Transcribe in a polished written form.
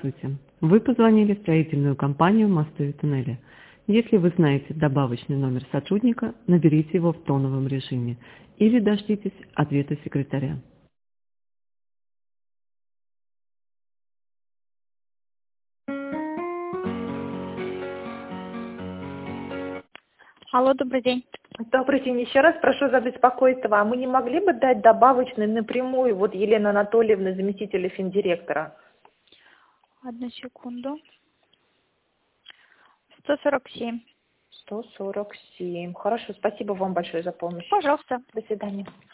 Здравствуйте. Вы позвонили в строительную компанию «Мосты и туннели». Если вы знаете добавочный номер сотрудника, наберите его в тоновом режиме или дождитесь ответа секретаря. Алло, добрый день. Добрый день. Еще раз прошу за беспокойство. А мы не могли бы дать добавочный напрямую, вот Елена Анатольевна, заместителя финдиректора? Одну секунду. 147. 147. Хорошо, спасибо вам большое за помощь. Пожалуйста. До свидания.